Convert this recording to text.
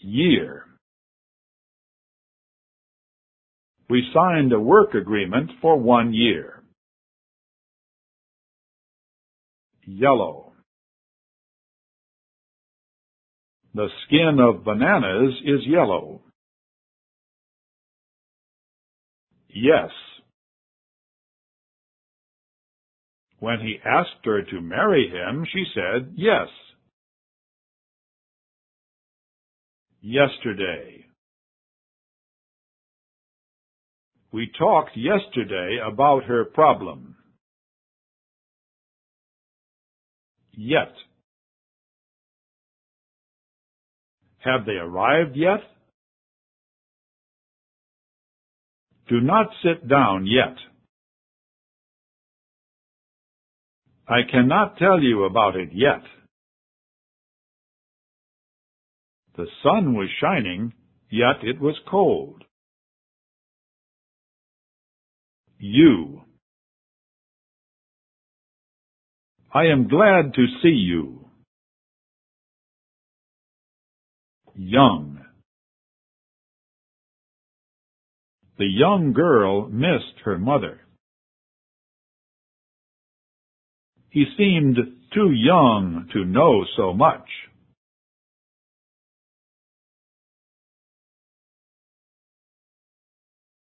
Year. We signed a work agreement for 1 year. Yellow. The skin of bananas is yellow. Yes. When he asked her to marry him, she said yes. Yesterday. We talked yesterday about her problem. Yet. Have they arrived yet? Do not sit down yet. I cannot tell you about it yet. The sun was shining, yet it was cold. You. I am glad to see you. Young. The young girl missed her mother. He seemed too young to know so much.